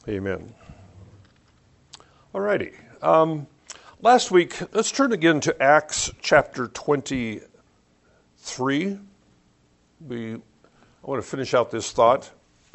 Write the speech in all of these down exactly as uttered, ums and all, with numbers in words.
Amen. All righty. Um, last week, let's turn again to Acts chapter twenty-three. We, I want to finish out this thought.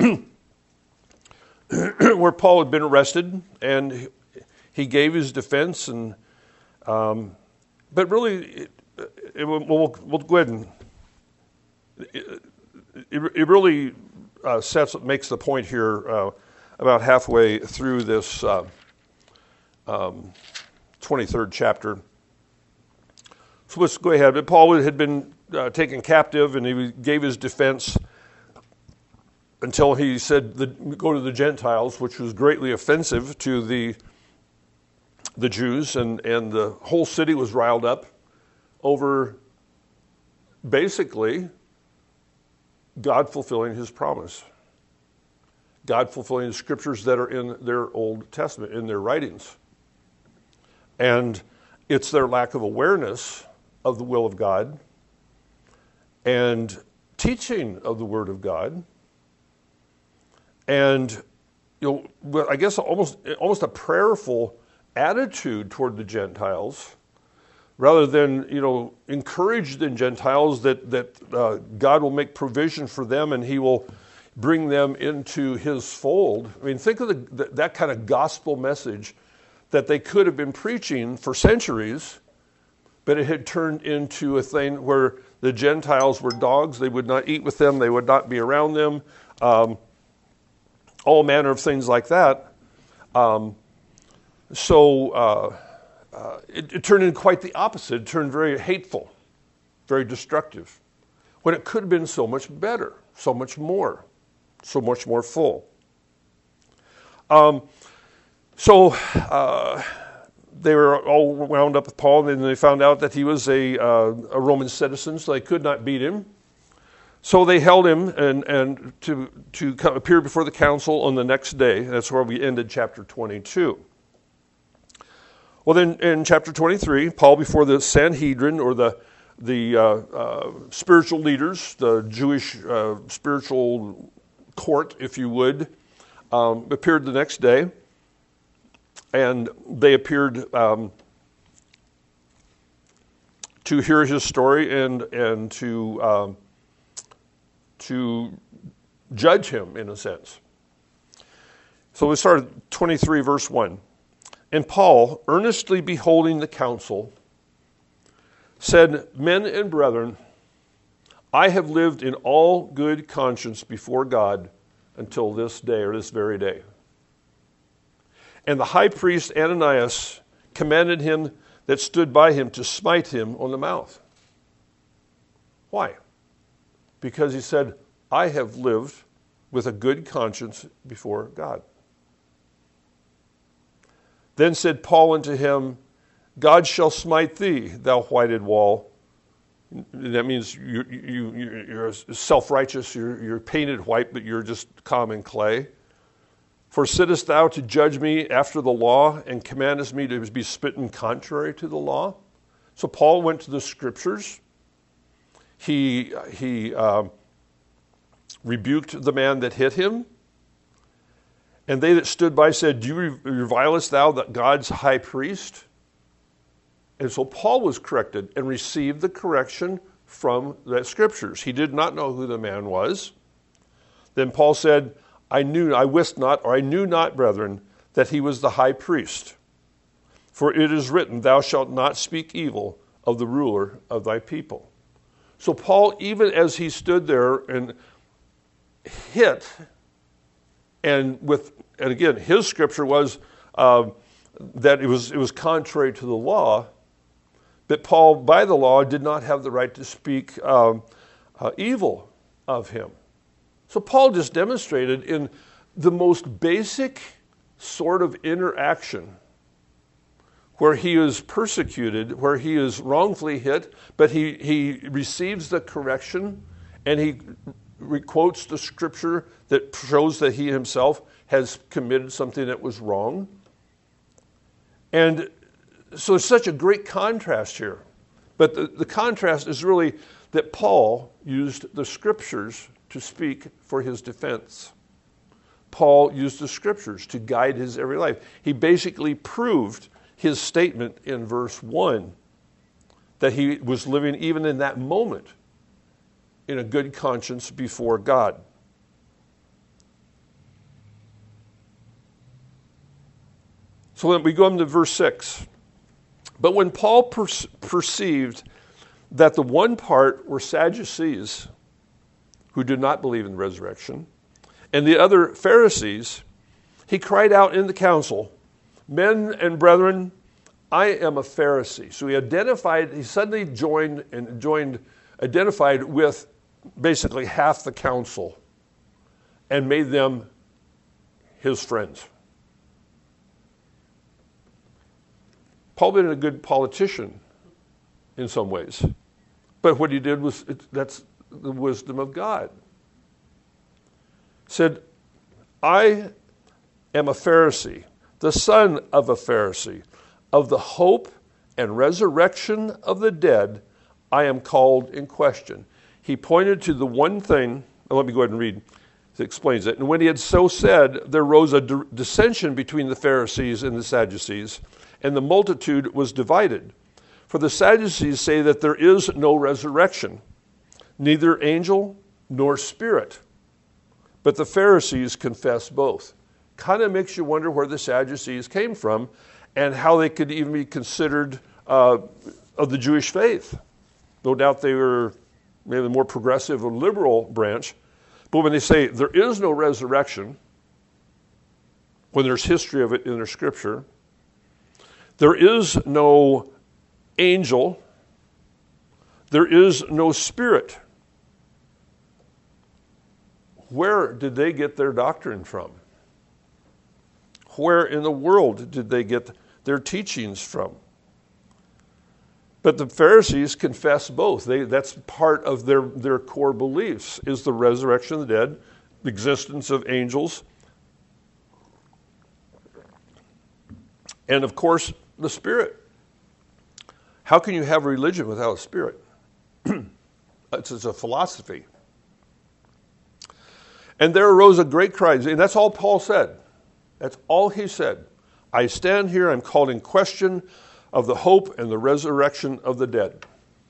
Where Paul had been arrested, and he gave his defense, and um, but really, it, it, we'll, we'll go ahead and it, it really uh, sets makes the point here uh, about halfway through this uh, um, twenty-third chapter. So let's go ahead. But Paul had been uh, taken captive, and he gave his defense until he said, the, go to the Gentiles, which was greatly offensive to the the Jews, and, and the whole city was riled up over basically God fulfilling his promise. God fulfilling the scriptures that are in their Old Testament, in their writings. And it's their lack of awareness of the will of God and teaching of the Word of God. And, you know, I guess almost almost a prayerful attitude toward the Gentiles, rather than, you know, encourage the Gentiles that, that uh, God will make provision for them and he will bring them into his fold. I mean, think of the, that kind of gospel message that they could have been preaching for centuries, but it had turned into a thing where the Gentiles were dogs. They would not eat with them. They would not be around them. Um, all manner of things like that. Um, so uh, uh, it, it turned into quite the opposite. It turned very hateful, very destructive, when it could have been so much better, so much more, so much more full. Um, so uh, they were all wound up with Paul, and then they found out that he was a, uh, a Roman citizen, so they could not beat him. So they held him and, and to, to appear before the council on the next day. That's where we ended chapter twenty-two. Well, then in chapter twenty-three, Paul before the Sanhedrin, or the, the uh, uh, spiritual leaders, the Jewish uh, spiritual court, if you would, um, appeared the next day. And they appeared um, to hear his story and, and to... Um, to judge him, in a sense. So we start at twenty-three, verse one. And Paul, earnestly beholding the council, said, Men and brethren, I have lived in all good conscience before God until this day, or this very day. And the high priest Ananias commanded him that stood by him to smite him on the mouth. Why? Because he said, I have lived with a good conscience before God. Then said Paul unto him, God shall smite thee, thou whited wall. That means you, you, you're self-righteous, you're, you're painted white, but you're just common clay. For sittest thou to judge me after the law, and commandest me to be smitten contrary to the law? So Paul went to the scriptures. He he uh, rebuked the man that hit him. And they that stood by said, Do you revilest thou that God's high priest? And so Paul was corrected and received the correction from the scriptures. He did not know who the man was. Then Paul said, I knew, I wist not, or I knew not, brethren, that he was the high priest. For it is written, Thou shalt not speak evil of the ruler of thy people. So Paul, even as he stood there and hit, and with, and again, his scripture was uh, that it was it was contrary to the law, but Paul, by the law, did not have the right to speak um, uh, evil of him. So Paul just demonstrated in the most basic sort of interaction, where he is persecuted, where he is wrongfully hit, but he, he receives the correction, and he quotes the scripture that shows that he himself has committed something that was wrong. And so it's such a great contrast here. But the, the contrast is really that Paul used the scriptures to speak for his defense. Paul used the scriptures to guide his every life. He basically proved his statement in verse one that he was living even in that moment in a good conscience before God. So then we go into verse six. But when Paul per- perceived that the one part were Sadducees who did not believe in the resurrection, and the other Pharisees, he cried out in the council, "Men and brethren, I am a Pharisee." So he identified, he suddenly joined and joined, identified with basically half the council and made them his friends. Paul had been a good politician in some ways, but what he did was, it, that's the wisdom of God. Said, "I am a Pharisee, the son of a Pharisee. Of the hope and resurrection of the dead, I am called in question." He pointed to the one thing, oh, let me go ahead and read, it explains it. "And when he had so said, there rose a dissension between the Pharisees and the Sadducees, and the multitude was divided. For the Sadducees say that there is no resurrection, neither angel nor spirit. But the Pharisees confess both." Kind of makes you wonder where the Sadducees came from and how they could even be considered uh, of the Jewish faith. No doubt they were maybe the more progressive or liberal branch. But when they say there is no resurrection, when there's history of it in their scripture, there is no angel, there is no spirit. Where did they get their doctrine from? Where in the world did they get their teachings from? But the Pharisees confess both. They, that's part of their, their core beliefs, is the resurrection of the dead, the existence of angels, and of course, the spirit. How can you have religion without a spirit? it's, it's a philosophy. "And there arose a great cry," and that's all Paul said. That's all he said. "I stand here, I'm called in question of the hope and the resurrection of the dead."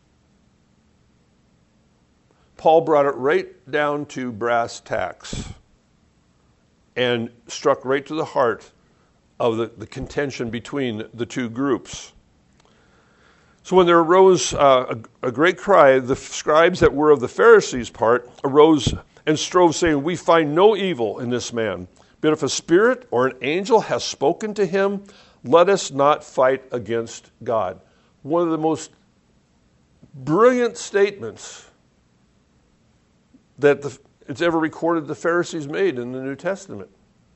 Paul brought it right down to brass tacks and struck right to the heart of the, the contention between the two groups. So when there arose uh, a, a great cry, the scribes that were of the Pharisees' part arose and strove, saying, "We find no evil in this man. But if a spirit or an angel has spoken to him, let us not fight against God." One of the most brilliant statements that the, it's ever recorded the Pharisees made in the New Testament.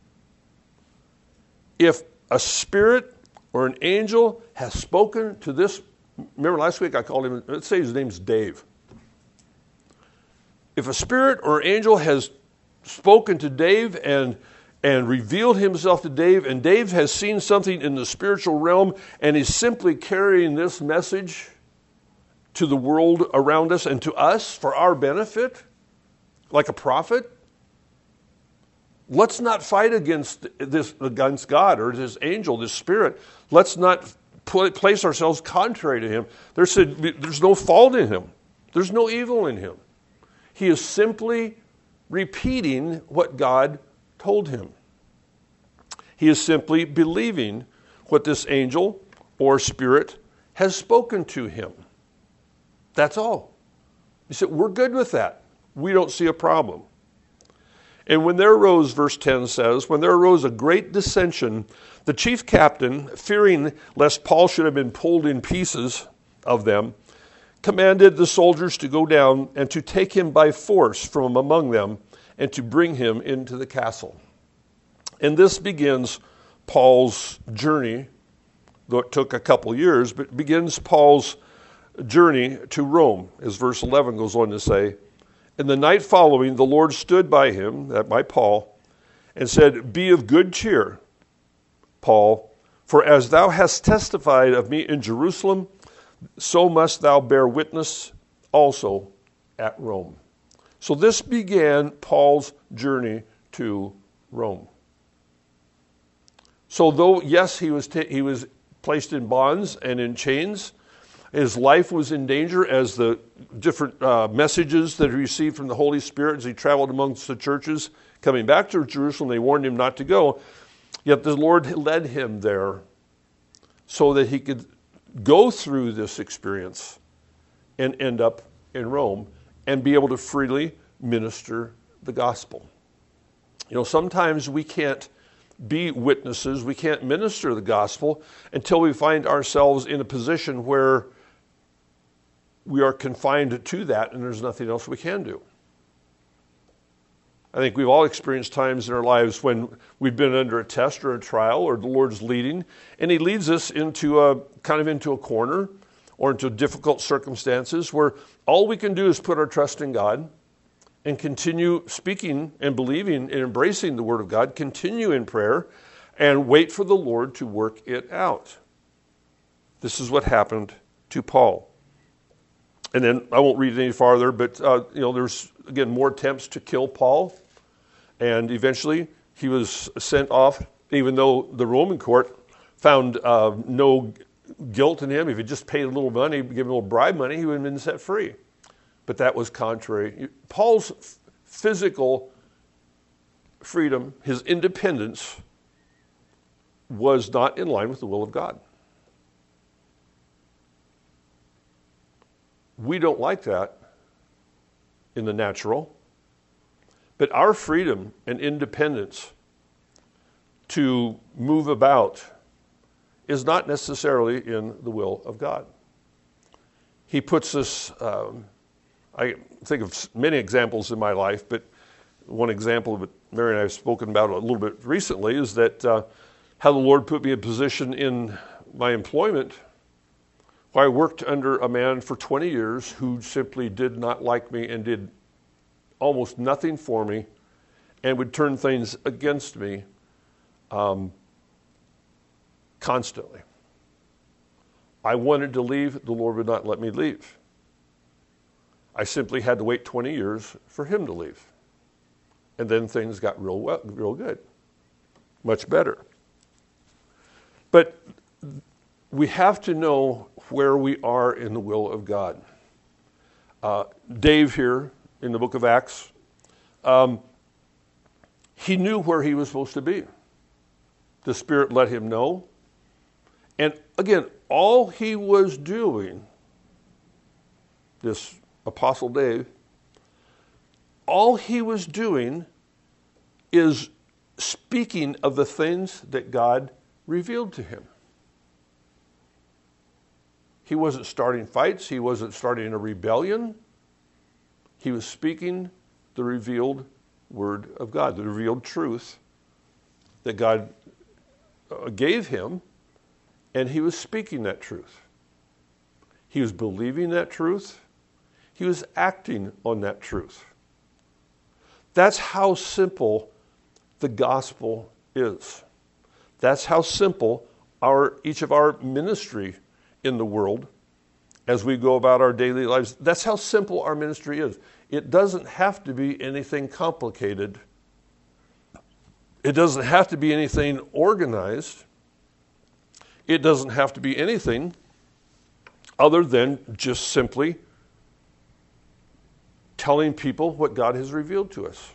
If a spirit or an angel has spoken to this, remember last week I called him, let's say his name's Dave. If a spirit or angel has spoken to Dave and and revealed himself to Dave, and Dave has seen something in the spiritual realm and is simply carrying this message to the world around us and to us for our benefit, like a prophet, let's not fight against this, against God or this angel, this spirit. Let's not pl- place ourselves contrary to him. There's, a, there's no fault in him. There's no evil in him. He is simply repeating what God told him. He is simply believing what this angel or spirit has spoken to him. That's all. He said, we're good with that. We don't see a problem. And when there arose, verse ten says, when there arose a great dissension, the chief captain, fearing lest Paul should have been pulled in pieces of them, commanded the soldiers to go down and to take him by force from among them and to bring him into the castle. And this begins Paul's journey, though it took a couple years, but begins Paul's journey to Rome, as verse eleven goes on to say. And the night following, the Lord stood by him, that by Paul, and said, "Be of good cheer, Paul, for as thou hast testified of me in Jerusalem, so must thou bear witness also at Rome." So this began Paul's journey to Rome. So though, yes, he was, ta- he was placed in bonds and in chains, his life was in danger as the different uh, messages that he received from the Holy Spirit as he traveled amongst the churches coming back to Jerusalem. They warned him not to go. Yet the Lord led him there so that he could go through this experience and end up in Rome and be able to freely minister the gospel. You know, sometimes we can't be witnesses, we can't minister the gospel until we find ourselves in a position where we are confined to that and there's nothing else we can do. I think we've all experienced times in our lives when we've been under a test or a trial or the Lord's leading, and he leads us into a kind of into a corner or into difficult circumstances where all we can do is put our trust in God and continue speaking and believing and embracing the Word of God, continue in prayer, and wait for the Lord to work it out. This is what happened to Paul. And then I won't read it any farther, but uh, you know, there's again more attempts to kill Paul, and eventually he was sent off. Even though the Roman court found uh, no guilt in him, if he just paid a little money, give him a little bribe money, he would have been set free. But that was contrary. Paul's physical freedom, his independence, was not in line with the will of God. We don't like that in the natural, but our freedom and independence to move about is not necessarily in the will of God. He puts us, um, I think of many examples in my life, but one example that Mary and I have spoken about a little bit recently is that uh, how the Lord put me in a position in my employment where I worked under a man for twenty years who simply did not like me and did almost nothing for me and would turn things against me um, constantly. I wanted to leave. The Lord would not let me leave. I simply had to wait twenty years for him to leave. And then things got real well, real good, much better. But we have to know where we are in the will of God. Uh, Dave here in the book of Acts, um, he knew where he was supposed to be. The Spirit let him know. And again, all he was doing, this Apostle Dave, all he was doing is speaking of the things that God revealed to him. He wasn't starting fights. He wasn't starting a rebellion. He was speaking the revealed word of God, the revealed truth that God gave him, and he was speaking that truth. He was believing that truth. He was acting on that truth. That's how simple the gospel is. That's how simple our each of our ministry in the world as we go about our daily lives. That's how simple our ministry is. It doesn't have to be anything complicated. It doesn't have to be anything organized. It doesn't have to be anything other than just simply telling people what God has revealed to us.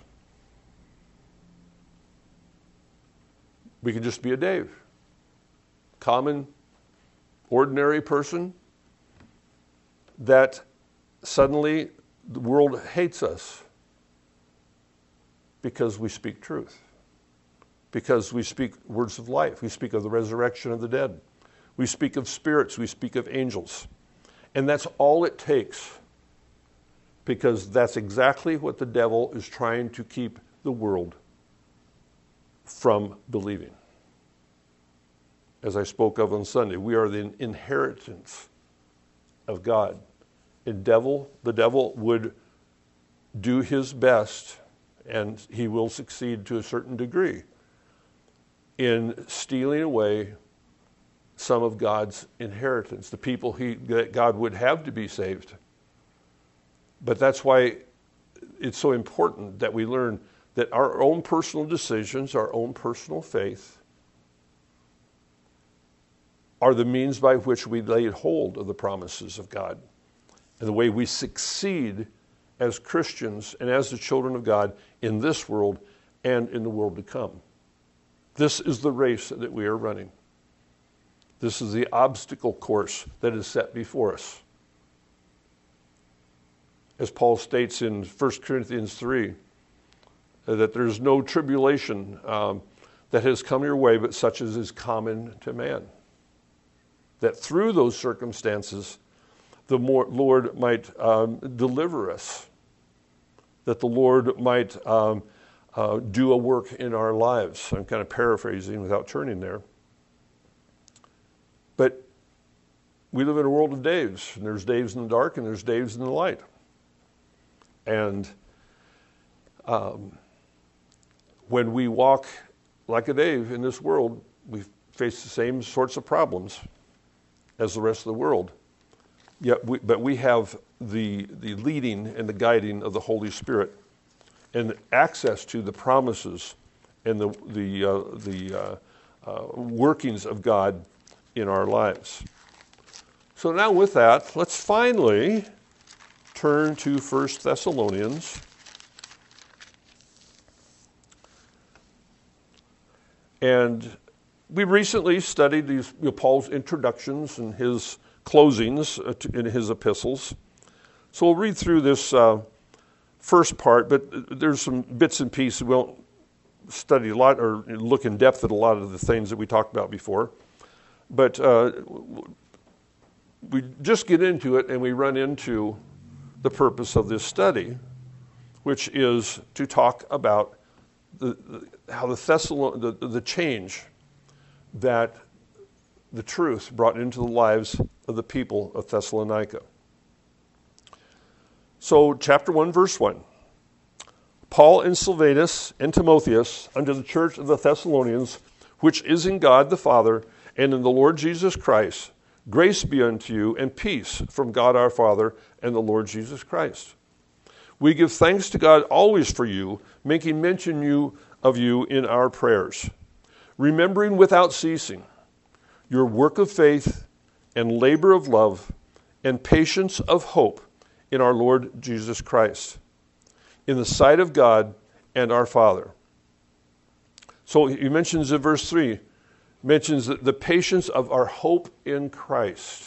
We can just be a Dave, common, ordinary person that suddenly the world hates us because we speak truth, because we speak words of life. We speak of the resurrection of the dead. We speak of spirits. We speak of angels. And that's all it takes, because that's exactly what the devil is trying to keep the world from believing. As I spoke of on Sunday, we are the inheritance of God. And devil, the devil would do his best, and he will succeed to a certain degree, in stealing away some of God's inheritance, the people he, that God would have to be saved. But that's why it's so important that we learn that our own personal decisions, our own personal faith, are the means by which we lay hold of the promises of God. And the way we succeed as Christians and as the children of God in this world and in the world to come. This is the race that we are running. This is the obstacle course that is set before us. As Paul states in First Corinthians three, that there's no tribulation um, that has come your way, but such as is common to man. That through those circumstances, the more Lord might um, deliver us. That the Lord might um, uh, do a work in our lives. I'm kind of paraphrasing without turning there. But we live in a world of days. And there's days in the dark and there's days in the light. And um, when we walk like a Dave in this world, we face the same sorts of problems as the rest of the world. Yet we, but we have the the leading and the guiding of the Holy Spirit and access to the promises and the the uh, the uh, uh, workings of God in our lives. So now with that, let's finally turn to First Thessalonians. And we recently studied these, you know, Paul's introductions and his closings in his epistles. So we'll read through this uh, first part, but there's some bits and pieces. We won't study a lot or look in depth at a lot of the things that we talked about before. But uh, we just get into it and we run into the purpose of this study, which is to talk about the, the, how the, Thessalon- the, the change that the truth brought into the lives of the people of Thessalonica. So, chapter one, verse one. Paul and Silvanus and Timotheus, unto the church of the Thessalonians, which is in God the Father, and in the Lord Jesus Christ, grace be unto you, and peace from God our Father and the Lord Jesus Christ. We give thanks to God always for you, making mention you of you in our prayers, remembering without ceasing your work of faith and labor of love and patience of hope in our Lord Jesus Christ, in the sight of God and our Father. So he mentions in verse three, mentions the, the patience of our hope in Christ.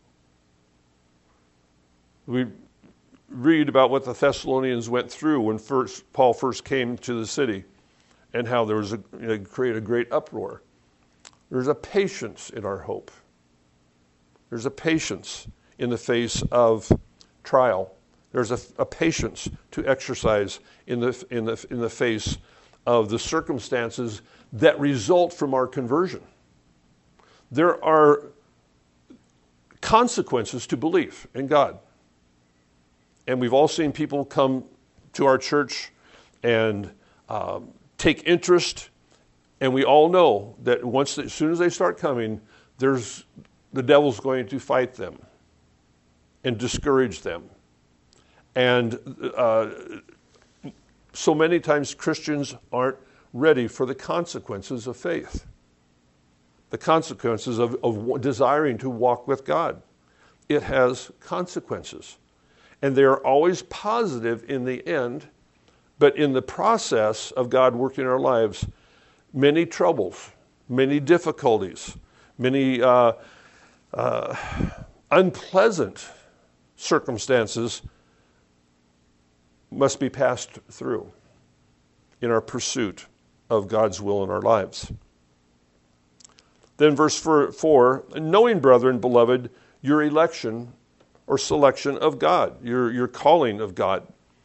We read about what the Thessalonians went through when first Paul first came to the city and how there was a, you know, created a great uproar. There's a patience in our hope. There's a patience in the face of trial. There's a, a patience to exercise in the in the in the face of the circumstances that result from our conversion. There are consequences to belief in God. And we've all seen people come to our church and um, take interest, and we all know that once, as soon as they start coming, there's the devil's going to fight them and discourage them. And uh, so many times Christians aren't ready for the consequences of faith, the consequences of, of desiring to walk with God. It has consequences. And they are always positive in the end, but in the process of God working in our lives, many troubles, many difficulties, many uh, uh, unpleasant circumstances must be passed through in our pursuit of God's will in our lives. Then verse four, knowing, brethren, beloved, your election or selection of God, your, your calling of God.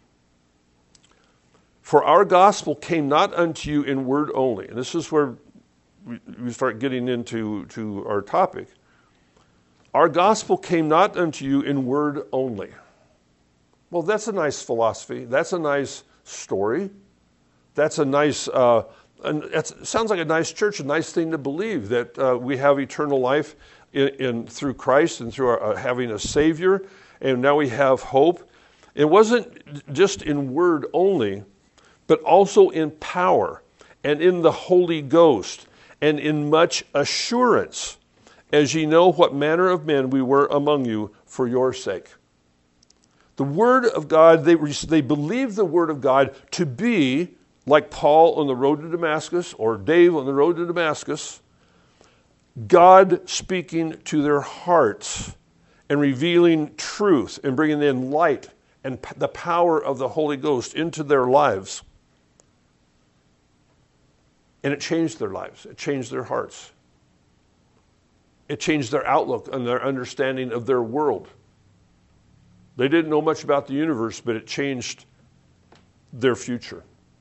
For our gospel came not unto you in word only. And this is where we, we start getting into to our topic. Our gospel came not unto you in word only. Well, that's a nice philosophy. That's a nice story. That's a nice, uh, it sounds like a nice church, a nice thing to believe, that uh, we have eternal life in, in through Christ and through our, uh, having a Savior, and now we have hope. It wasn't just in word only, but also in power and in the Holy Ghost and in much assurance, as ye know what manner of men we were among you for your sake. The Word of God, they, they believed the Word of God to be like Paul on the road to Damascus or Dave on the road to Damascus, God speaking to their hearts and revealing truth and bringing in light and p- the power of the Holy Ghost into their lives. And it changed their lives. It changed their hearts. It changed their outlook and their understanding of their world. They didn't know much about the universe, but it changed their future.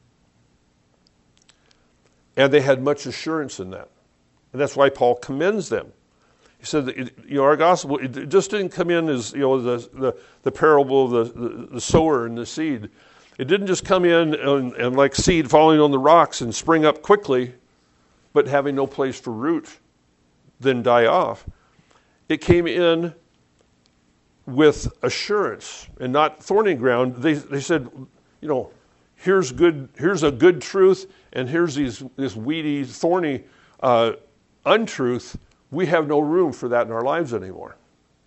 And they had much assurance in that. And that's why Paul commends them. He said that, you know, our gospel, it just didn't come in as, you know, the the, the parable of the, the, the sower and the seed. It didn't just come in and, and like seed falling on the rocks and spring up quickly, but having no place for root, then die off. It came in with assurance and not thorny ground. They they said, you know, here's good, here's a good truth, and here's these this weedy, thorny uh, untruth. We have no room for that in our lives anymore.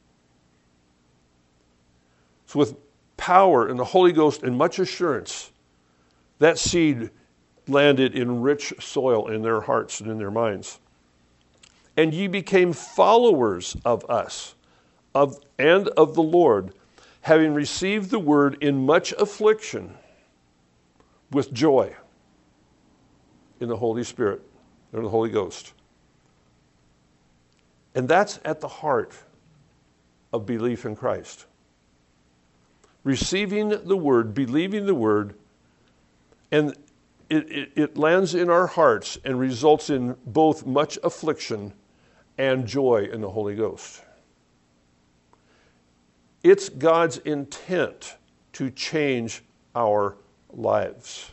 So with power and the Holy Ghost and much assurance, that seed landed in rich soil in their hearts and in their minds. And ye became followers of us of and of the Lord, having received the word in much affliction with joy in the Holy Spirit and the Holy Ghost. And that's at the heart of belief in Christ. Receiving the word, believing the word, and it, it, it lands in our hearts and results in both much affliction and joy in the Holy Ghost. It's God's intent to change our lives.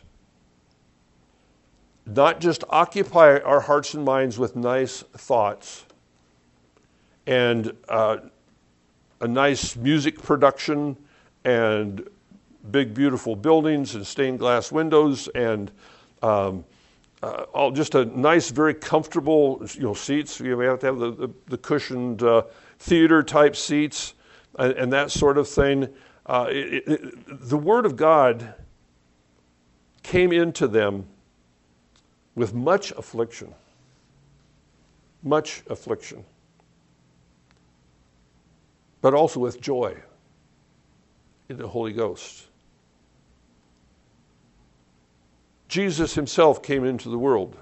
Not just occupy our hearts and minds with nice thoughts and uh, a nice music production and big, beautiful buildings and stained glass windows and um, uh, all just a nice, very comfortable, you know, seats. You know, we have to have the, the, the cushioned uh, theater-type seats and, and that sort of thing. Uh, it, it, the Word of God came into them with much affliction. Much affliction. But also with joy in the Holy Ghost. Jesus himself came into the world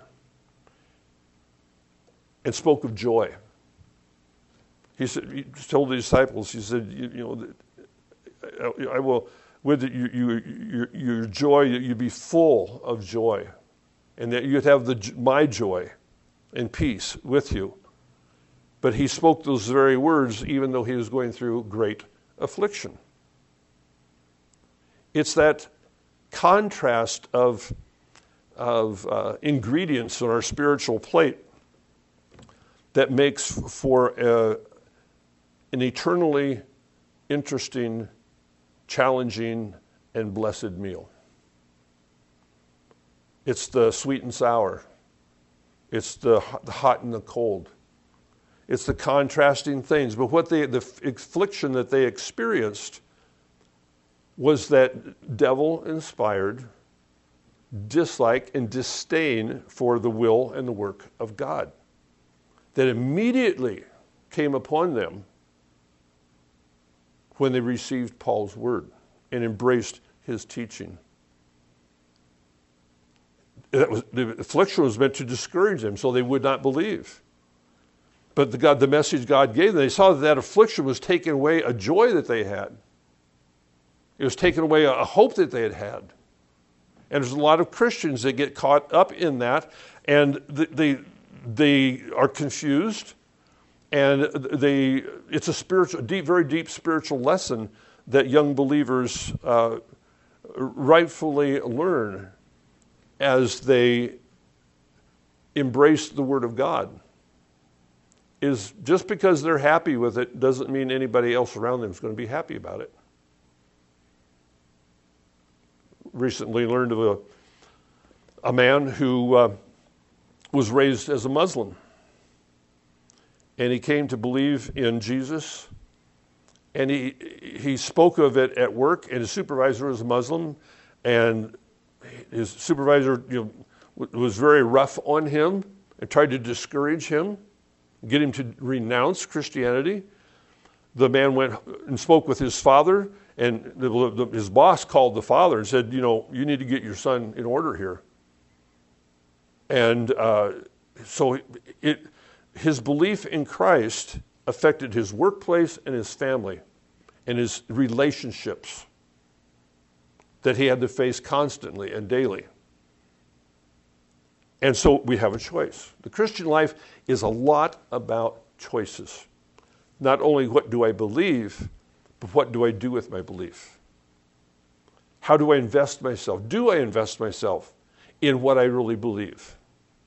and spoke of joy. He said, he told the disciples, he said, you, you know, I will, with you, you, your, your joy, you'd be full of joy, and that you'd have the my joy and peace with you. But he spoke those very words even though he was going through great affliction. It's that contrast of, of uh, ingredients on our spiritual plate that makes for a, an eternally interesting, challenging, and blessed meal. It's the sweet and sour. It's the, the hot and the cold. It's the contrasting things. But what they, the affliction that they experienced was that devil-inspired dislike and disdain for the will and the work of God that immediately came upon them when they received Paul's word and embraced his teaching. That was, the affliction was meant to discourage them so they would not believe. But the, God, the message God gave them, they saw that that affliction was taking away a joy that they had. It was taking away a, a hope that they had had. And there's a lot of Christians that get caught up in that, and they they are confused, and they it's a spiritual, deep, very deep spiritual lesson that young believers uh, rightfully learn as they embrace the Word of God. Is just because they're happy with it doesn't mean anybody else around them is going to be happy about it. Recently learned of a, a man who uh, was raised as a Muslim. And he came to believe in Jesus. And he he spoke of it at work, and his supervisor was a Muslim. And his supervisor, you know, was very rough on him and tried to discourage him, get him to renounce Christianity. The man went and spoke with his father, and the, the, his boss called the father and said, you know, you need to get your son in order here. And uh, so it, his belief in Christ affected his workplace and his family and his relationships that he had to face constantly and daily. And so we have a choice. The Christian life is a lot about choices. Not only what do I believe, but what do I do with my belief? How do I invest myself? Do I invest myself in what I really believe?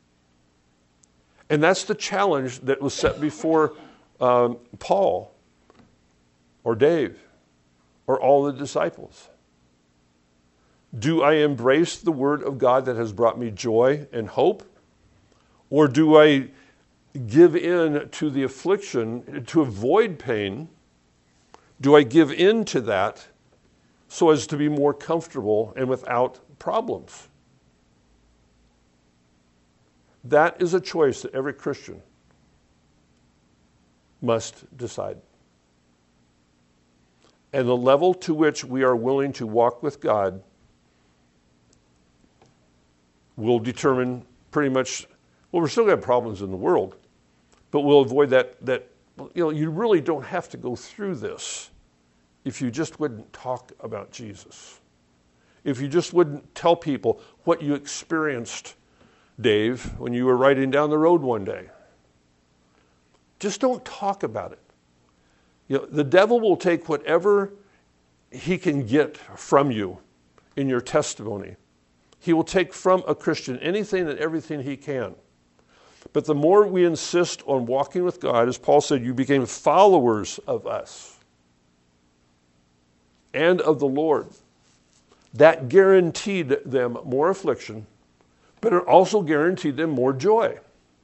And that's the challenge that was set before um, Paul or Dave or all the disciples. Do I embrace the word of God that has brought me joy and hope? Or do I give in to the affliction to avoid pain? Do I give in to that so as to be more comfortable and without problems? That is a choice that every Christian must decide. And the level to which we are willing to walk with God will determine pretty much, well, we're still going to have problems in the world, but we'll avoid that, that, you know, you really don't have to go through this if you just wouldn't talk about Jesus. If you just wouldn't tell people what you experienced, Dave, when you were riding down the road one day. Just don't talk about it. You know, the devil will take whatever he can get from you in your testimony. He will take from a Christian anything and everything he can. But the more we insist on walking with God, as Paul said, you became followers of us and of the Lord. That guaranteed them more affliction, but it also guaranteed them more joy.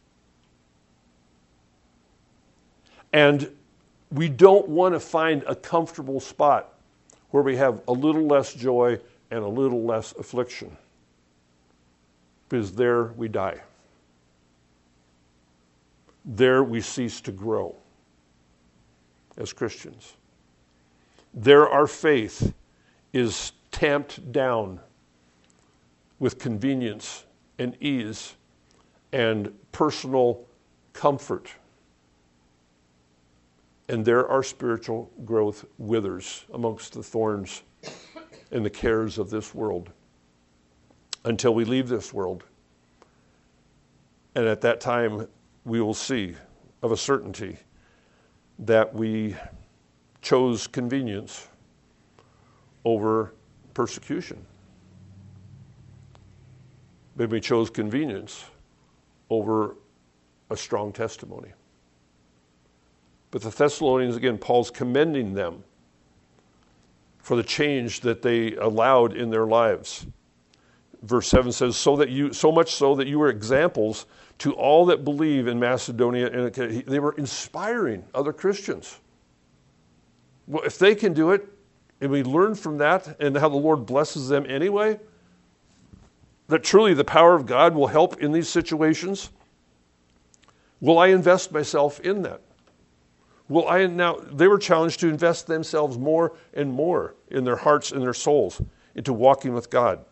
And we don't want to find a comfortable spot where we have a little less joy and a little less affliction, because there we die. There we cease to grow as Christians. There our faith is tamped down with convenience and ease and personal comfort. And there our spiritual growth withers amongst the thorns and the cares of this world until we leave this world. And at that time, we will see of a certainty that we chose convenience over persecution. But we chose convenience over a strong testimony. But the Thessalonians, again, Paul's commending them for the change that they allowed in their lives. Verse seven says, so that you, so much so that you were examples to all that believe in Macedonia. And they were inspiring other Christians. Well, if they can do it, and we learn from that and how the Lord blesses them anyway, that truly the power of God will help in these situations, will I invest myself in that? Will I now, they were challenged to invest themselves more and more in their hearts and their souls into walking with God.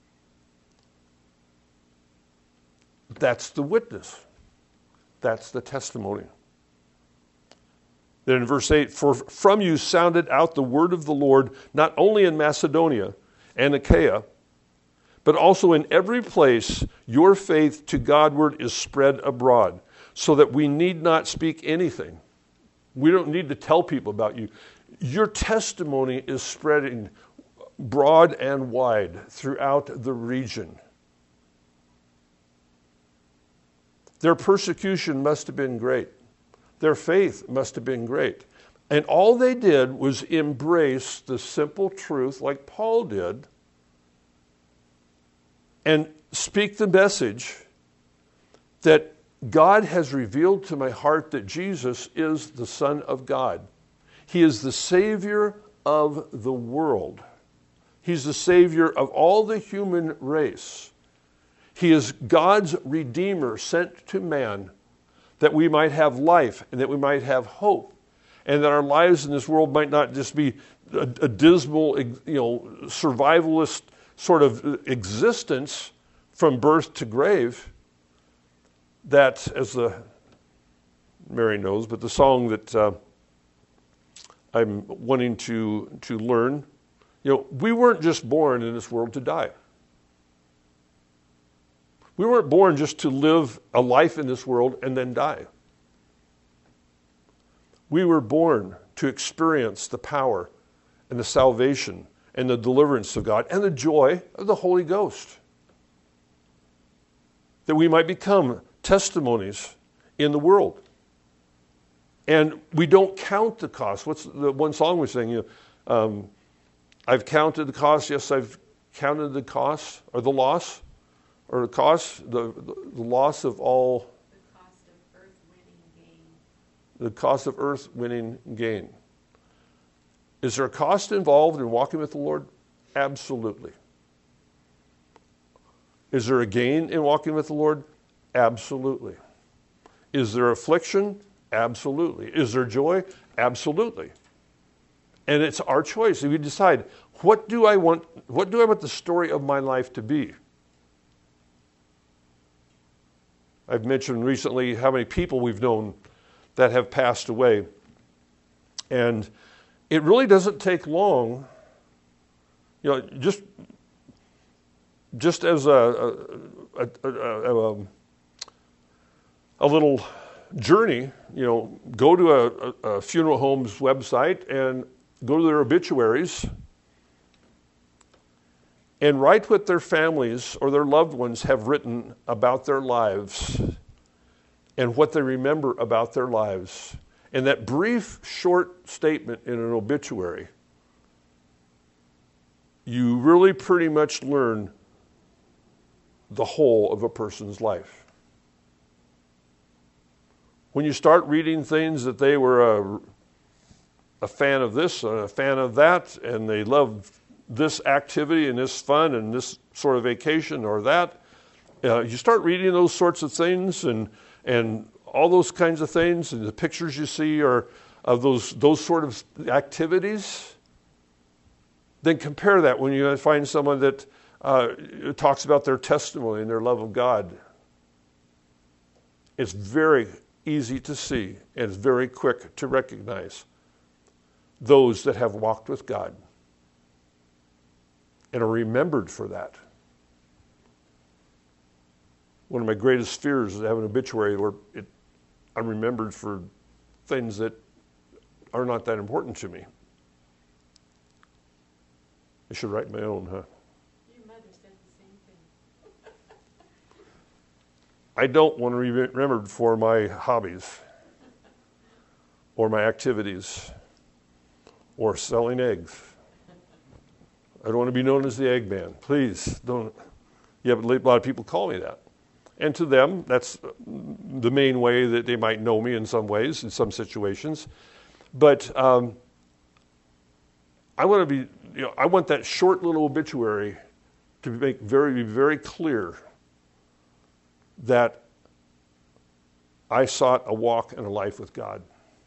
That's the witness. That's the testimony. Then in verse eight, for from you sounded out the word of the Lord, not only in Macedonia and Achaia, but also in every place your faith to Godward is spread abroad, so that we need not speak anything. We don't need to tell people about you. Your testimony is spreading broad and wide throughout the region. Their persecution must have been great. Their faith must have been great. And all they did was embrace the simple truth, like Paul did, and speak the message that God has revealed to my heart that Jesus is the Son of God. He is the Savior of the world. He's the Savior of all the human race. He is God's Redeemer sent to man that we might have life and that we might have hope, and that our lives in this world might not just be a, a dismal, you know, survivalist sort of existence from birth to grave. That, as the Mary knows, but the song that uh, I'm wanting to to learn, you know, we weren't just born in this world to die. We weren't born just to live a life in this world and then die. We were born to experience the power and the salvation and the deliverance of God and the joy of the Holy Ghost. That we might become testimonies in the world. And we don't count the cost. What's the one song we sing? You know, um, I've counted the cost. Yes, I've counted the cost or the loss. Or the cost, the, the loss of all... The cost of earth-winning gain. The cost of earth-winning gain. Is there a cost involved in walking with the Lord? Absolutely. Is there a gain in walking with the Lord? Absolutely. Is there affliction? Absolutely. Is there joy? Absolutely. And it's our choice. We decide, what do I want, what do I want the story of my life to be? I've mentioned recently how many people we've known that have passed away. And it really doesn't take long, you know, just, just as a, a, a, a, a, a little journey, you know, go to a, a funeral home's website and go to their obituaries and write what their families or their loved ones have written about their lives and what they remember about their lives. And that brief, short statement in an obituary, you really pretty much learn the whole of a person's life. When you start reading things that they were a, a fan of this and a fan of that, and they loved this activity and this fun and this sort of vacation or that, uh, you start reading those sorts of things and and all those kinds of things, and the pictures you see are of those those sort of activities. Then compare that when you find someone that uh, talks about their testimony and their love of God. It's very easy to see, and it's very quick to recognize those that have walked with God and are remembered for that. One of my greatest fears is to have an obituary where it, I'm remembered for things that are not that important to me. I should write my own, huh? Your mother said the same thing. I don't want to be remembered for my hobbies or my activities or selling eggs. I don't want to be known as the egg man. Please don't. Yeah, but a lot of people call me that. And to them, that's the main way that they might know me in some ways, in some situations. But um, I want to be, you know, I want that short little obituary to make very, be very clear that I sought a walk and a life with God.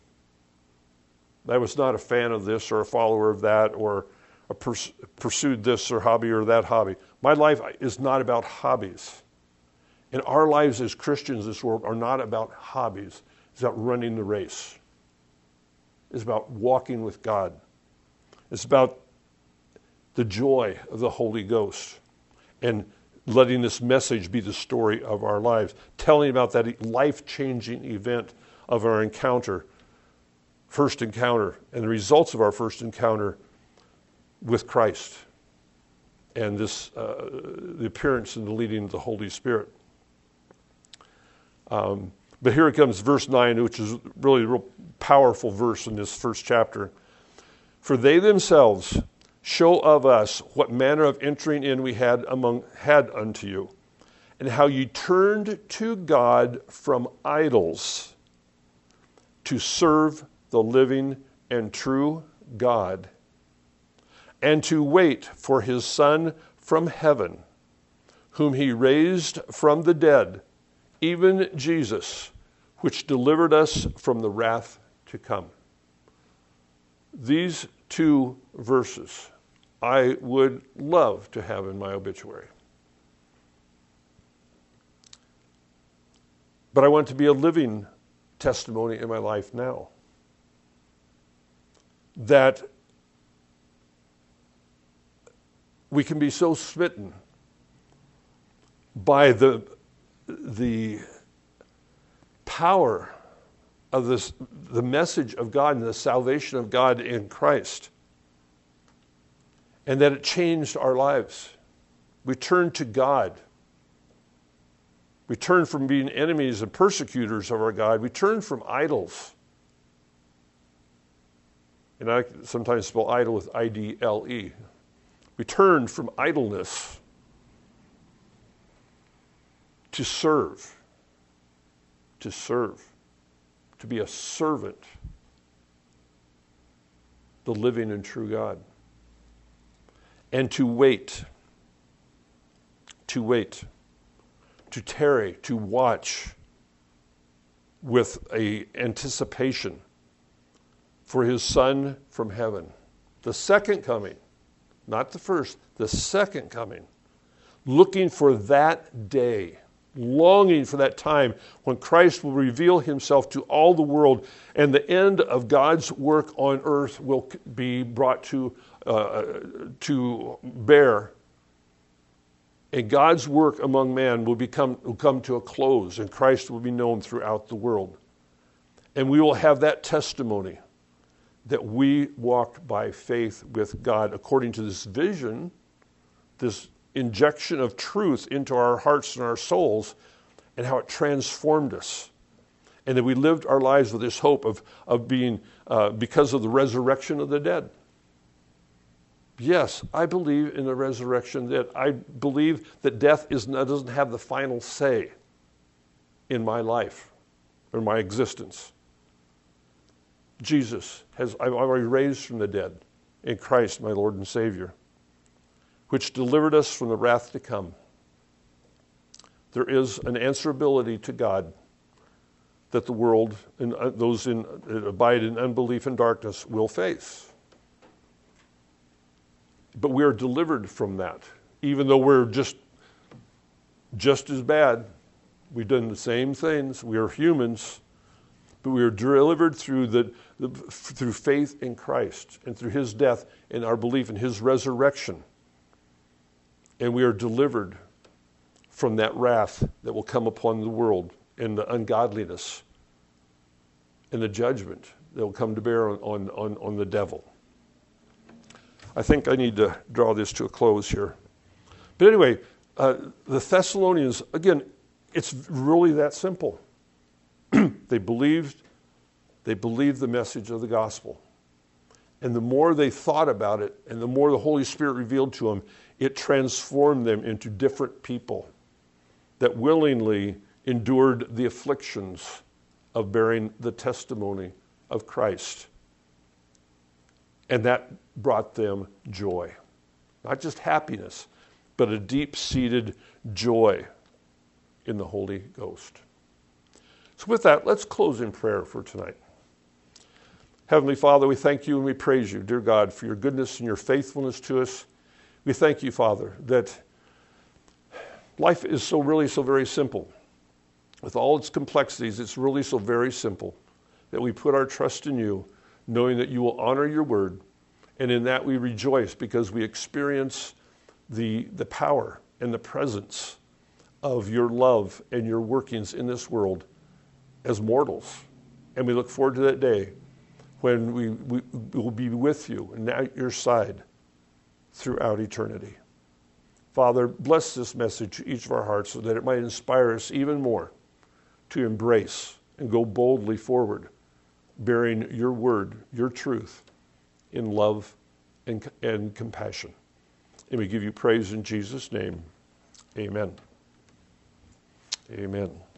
I was not a fan of this or a follower of that or a pers- pursued this or hobby or that hobby. My life is not about hobbies. And our lives as Christians in this world are not about hobbies. It's about running the race. It's about walking with God. It's about the joy of the Holy Ghost and letting this message be the story of our lives, telling about that life-changing event of our encounter, first encounter, and the results of our first encounter with Christ and this uh, the appearance and the leading of the Holy Spirit. Um, but here it comes, verse nine, which is really a real powerful verse in this first chapter. For they themselves show of us what manner of entering in we had among had unto you, and how ye turned to God from idols to serve the living and true God, and to wait for his Son from heaven, whom he raised from the dead, even Jesus, which delivered us from the wrath to come. These two verses I would love to have in my obituary. But I want to be a living testimony in my life now that we can be so smitten by the, the power of this, the message of God and the salvation of God in Christ, and that it changed our lives. We turned to God. We turned from being enemies and persecutors of our God. We turned from idols. And I sometimes spell idol with I D L E. We turned from idleness to serve, to serve, to be a servant, the living and true God, and to wait, to wait, to tarry, to watch with a anticipation for his Son from heaven, the second coming, not the first, the second coming, looking for that day, longing for that time when Christ will reveal himself to all the world and the end of God's work on earth will be brought to, uh, to bear. And God's work among man will become will come to a close, and Christ will be known throughout the world. And we will have that testimony that we walked by faith with God according to this vision, this injection of truth into our hearts and our souls, and how it transformed us. And that we lived our lives with this hope of, of being, uh, because of the resurrection of the dead. Yes, I believe in the resurrection. That I believe that death is not, doesn't have the final say in my life or my existence. Jesus has, I've already raised from the dead in Christ, my Lord and Savior, which delivered us from the wrath to come. There is an answerability to God that the world and those in, that abide in unbelief and darkness will face. But we are delivered from that, even though we're just, just as bad. We've done the same things. We are humans, but we are delivered through the, the through faith in Christ and through his death and our belief in his resurrection. And we are delivered from that wrath that will come upon the world and the ungodliness and the judgment that will come to bear on, on, on, on the devil. I think I need to draw this to a close here. But anyway, uh, the Thessalonians, again, it's really that simple. They believed, they believed the message of the gospel. And the more they thought about it, and the more the Holy Spirit revealed to them, it transformed them into different people that willingly endured the afflictions of bearing the testimony of Christ. And that brought them joy. Not just happiness, but a deep-seated joy in the Holy Ghost. So with that, let's close in prayer for tonight. Heavenly Father, we thank you and we praise you, dear God, for your goodness and your faithfulness to us. We thank you, Father, that life is so really so very simple. With all its complexities, it's really so very simple that we put our trust in you, knowing that you will honor your word, and in that we rejoice because we experience the, the power and the presence of your love and your workings in this world as mortals. And we look forward to that day when we, we will be with you and at your side throughout eternity. Father, bless this message to each of our hearts so that it might inspire us even more to embrace and go boldly forward, bearing your word, your truth, in love and, and compassion. And we give you praise in Jesus' name. Amen. Amen.